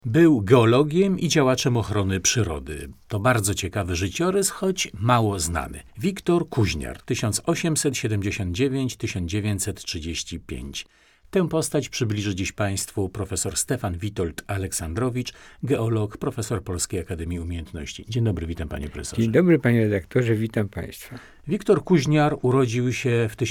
Był geologiem i działaczem ochrony przyrody. To bardzo ciekawy życiorys, choć mało znany. Wiktor Kuźniar, 1879-1935. Tę postać przybliży dziś Państwu profesor Stefan Witold Aleksandrowicz, geolog, profesor Polskiej Akademii Umiejętności. Dzień dobry, witam panie profesorze. Dzień dobry panie redaktorze, witam państwa. Wiktor Kuźniar urodził się w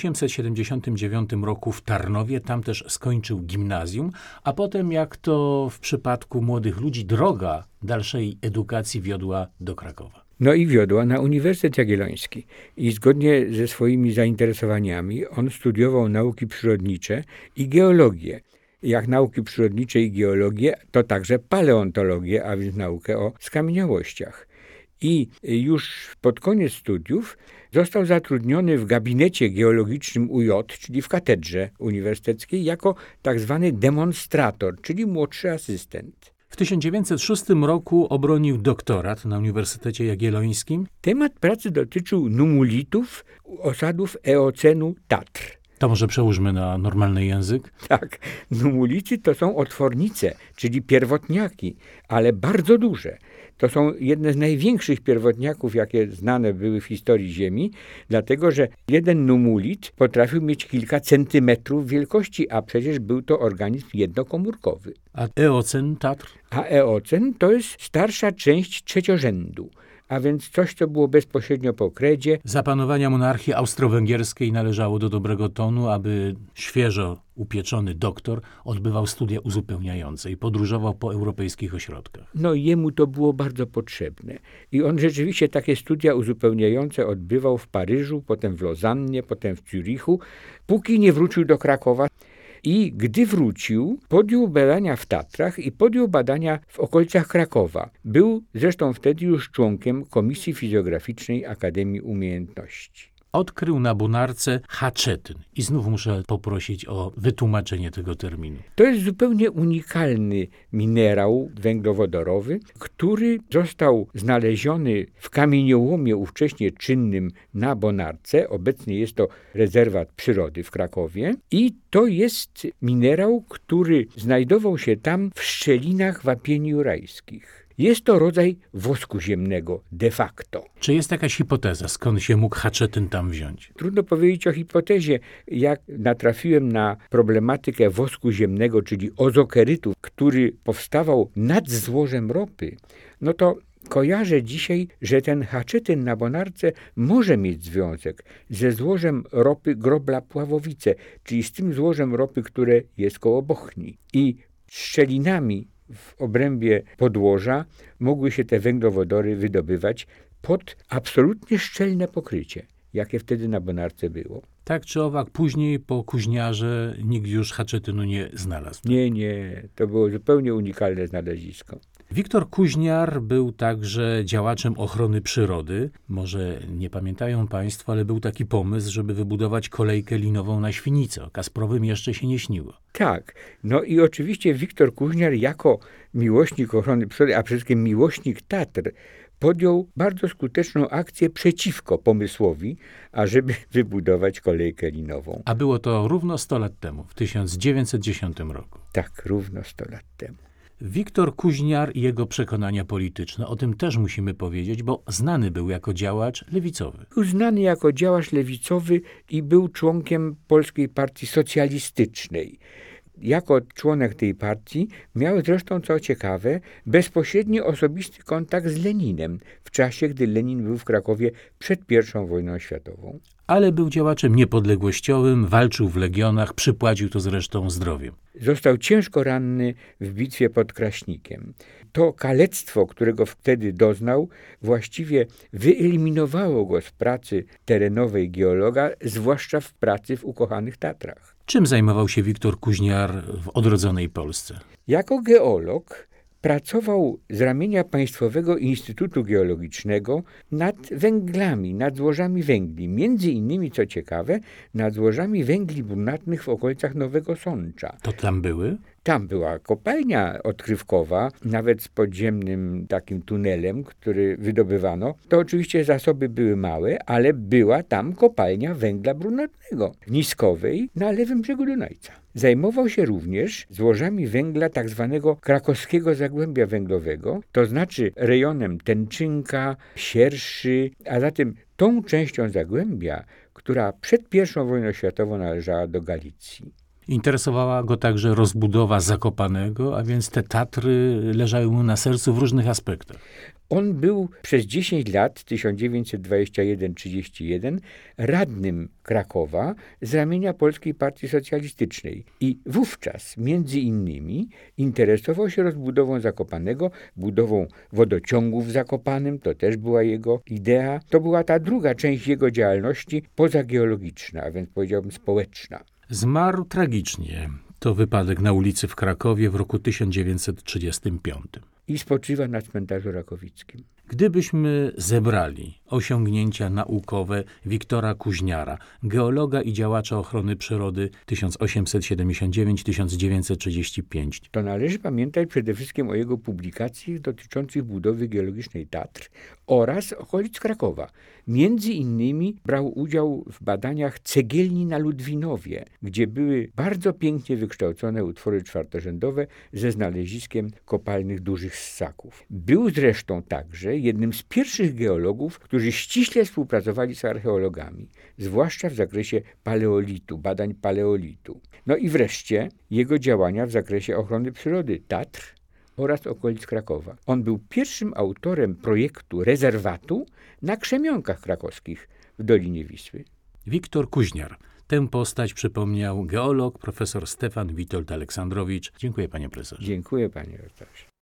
1879 roku w Tarnowie, tam też skończył gimnazjum, a potem, jak to w przypadku młodych ludzi, droga dalszej edukacji wiodła do Krakowa. No i wiodła na Uniwersytet Jagielloński. I zgodnie ze swoimi zainteresowaniami on studiował nauki przyrodnicze i geologię. Jak nauki przyrodnicze i geologię, to także paleontologię, a więc naukę o skamieniałościach. I już pod koniec studiów został zatrudniony w gabinecie geologicznym UJ, czyli w katedrze uniwersyteckiej, jako tak zwany demonstrator, czyli młodszy asystent. W 1906 roku obronił doktorat na Uniwersytecie Jagiellońskim. Temat pracy dotyczył numulitów osadów Eocenu Tatr. To może przełóżmy na normalny język? Tak, numulity to są otwornice, czyli pierwotniaki, ale bardzo duże. To są jedne z największych pierwotniaków, jakie znane były w historii Ziemi, dlatego że jeden numulit potrafił mieć kilka centymetrów wielkości, a przecież był to organizm jednokomórkowy. A Eocen Tatr? A Eocen to jest starsza część trzeciorzędu. A więc coś, co było bezpośrednio po kredzie. Za panowania monarchii austro-węgierskiej należało do dobrego tonu, aby świeżo upieczony doktor odbywał studia uzupełniające i podróżował po europejskich ośrodkach. No jemu to było bardzo potrzebne. I on rzeczywiście takie studia uzupełniające odbywał w Paryżu, potem w Lozannie, potem w Zürichu, póki nie wrócił do Krakowa. I gdy wrócił, podjął badania w Tatrach i podjął badania w okolicach Krakowa. Był zresztą wtedy już członkiem Komisji Fizjograficznej Akademii Umiejętności. Odkrył na Bonarce haczetyn. I znów muszę poprosić o wytłumaczenie tego terminu. To jest zupełnie unikalny minerał węglowodorowy, który został znaleziony w kamieniołomie ówcześnie czynnym na Bonarce. Obecnie jest to rezerwat przyrody w Krakowie. I to jest minerał, który znajdował się tam w szczelinach wapieni jurajskich. Jest to rodzaj wosku ziemnego de facto. Czy jest jakaś hipoteza, skąd się mógł haczetyn tam wziąć? Trudno powiedzieć o hipotezie. Jak natrafiłem na problematykę wosku ziemnego, czyli ozokerytu, który powstawał nad złożem ropy, no to kojarzę dzisiaj, że ten haczetyn na Bonarce może mieć związek ze złożem ropy Grobla-Pławowice, czyli z tym złożem ropy, które jest koło Bochni. I szczelinami w obrębie podłoża mogły się te węglowodory wydobywać pod absolutnie szczelne pokrycie, jakie wtedy na Bonarce było. Tak czy owak, później po Kuźniarze nikt już haczetynu nie znalazł. Nie, to było zupełnie unikalne znalezisko. Wiktor Kuźniar był także działaczem ochrony przyrody. Może nie pamiętają państwo, ale był taki pomysł, żeby wybudować kolejkę linową na Świnicę. O Kasprowym jeszcze się nie śniło. Tak, no i oczywiście Wiktor Kuźniar jako miłośnik ochrony przyrody, a przede wszystkim miłośnik Tatr, podjął bardzo skuteczną akcję przeciwko pomysłowi, ażeby wybudować kolejkę linową. A było to równo 100 lat temu, w 1910 roku. Tak, równo 100 lat temu. Wiktor Kuźniar i jego przekonania polityczne. O tym też musimy powiedzieć, bo znany był jako działacz lewicowy. Był znany jako działacz lewicowy i był członkiem Polskiej Partii Socjalistycznej. Jako członek tej partii miał zresztą, co ciekawe, bezpośredni osobisty kontakt z Leninem w czasie, gdy Lenin był w Krakowie przed I wojną światową. Ale był działaczem niepodległościowym, walczył w legionach, przypłacił to zresztą zdrowiem. Został ciężko ranny w bitwie pod Kraśnikiem. To kalectwo, którego wtedy doznał, właściwie wyeliminowało go z pracy terenowej geologa, zwłaszcza w pracy w ukochanych Tatrach. Czym zajmował się Wiktor Kuźniar w odrodzonej Polsce? Jako geolog pracował z ramienia Państwowego Instytutu Geologicznego nad węglami, nad złożami węgli. Między innymi, co ciekawe, nad złożami węgli brunatnych w okolicach Nowego Sącza. To tam były? Tam była kopalnia odkrywkowa, nawet z podziemnym takim tunelem, który wydobywano. To oczywiście zasoby były małe, ale była tam kopalnia węgla brunatnego, niskowej, na lewym brzegu Dunajca. Zajmował się również złożami węgla tak zwanego krakowskiego zagłębia węglowego, to znaczy rejonem Tęczynka, Sierszy, a zatem tą częścią zagłębia, która przed I wojną światową należała do Galicji. Interesowała go także rozbudowa Zakopanego, a więc te Tatry leżały mu na sercu w różnych aspektach. On był przez 10 lat, 1921-31, radnym Krakowa z ramienia Polskiej Partii Socjalistycznej i wówczas między innymi interesował się rozbudową Zakopanego, budową wodociągu w Zakopanem, to też była jego idea. To była ta druga część jego działalności pozageologiczna, a więc powiedziałbym społeczna. Zmarł tragicznie. To wypadek na ulicy w Krakowie w roku 1935. I spoczywa na cmentarzu rakowickim. Gdybyśmy zebrali osiągnięcia naukowe Wiktora Kuźniara, geologa i działacza ochrony przyrody 1879-1935, to należy pamiętać przede wszystkim o jego publikacjach dotyczących budowy geologicznej Tatr oraz okolic Krakowa. Między innymi brał udział w badaniach cegielni na Ludwinowie, gdzie były bardzo pięknie wykształcone utwory czwartorzędowe ze znaleziskiem kopalnych dużych ssaków. Był zresztą także jednym z pierwszych geologów, którzy ściśle współpracowali z archeologami, zwłaszcza w zakresie paleolitu, badań paleolitu. No i wreszcie jego działania w zakresie ochrony przyrody Tatr oraz okolic Krakowa. On był pierwszym autorem projektu rezerwatu na Krzemionkach krakowskich w Dolinie Wisły. Wiktor Kuźniar. Tę postać przypomniał geolog profesor Stefan Witold Aleksandrowicz. Dziękuję, panie profesorze. Dziękuję, panie redaktorze.